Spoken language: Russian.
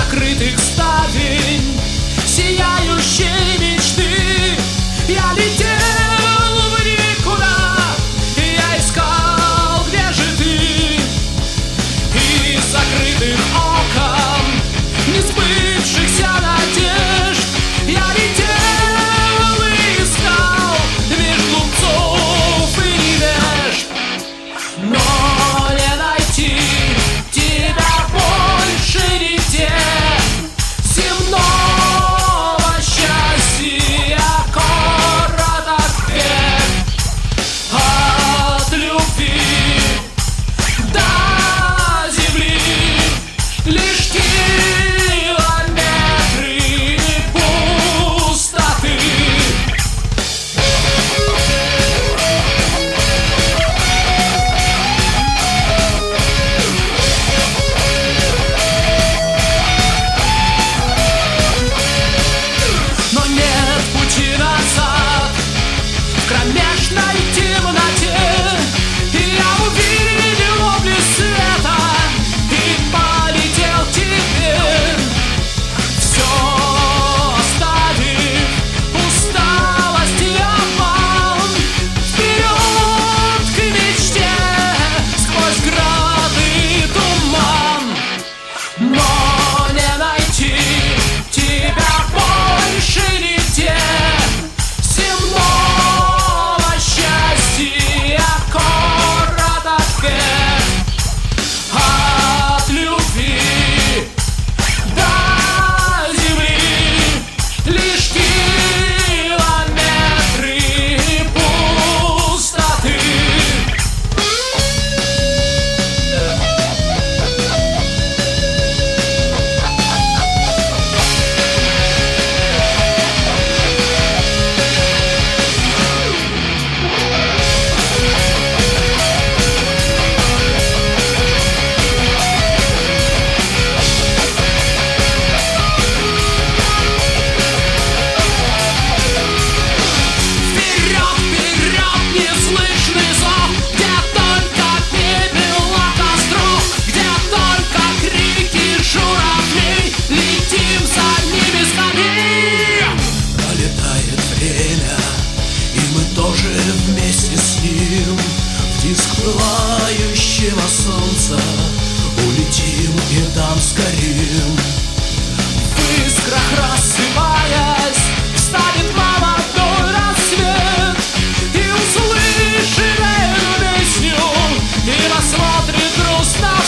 закрытых ставень сияющей мечты. Я летел в никуда, и я искал, где же ты. Из закрытых окон несбывшихся надежд я летел и искал меж глупцов и невежд. Но не найти тебя больше нигде. Земного счастья короток век. От любви до земли лишь километры пустоты. Но нет пути назад в кромешной темноте. И я увидел облик света и полетел теперь, все оставив усталость и обман. Вперед к мечте сквозь град и туман. Но не найти тебя больше нигде. Земного счастья короток век. От любви до земли лишь километры пустоты. Вперед, вперед, неслышный зов, где только пепел от костров, где только крики журавлей, летим за ними скорей. Пролетает время, и мы тоже вместе с ним. В диск пылающего солнца улетим и там сгорим. В искрах рассыпаясь, встанет молодой рассвет, и услышим эту песню, и посмотрит грустно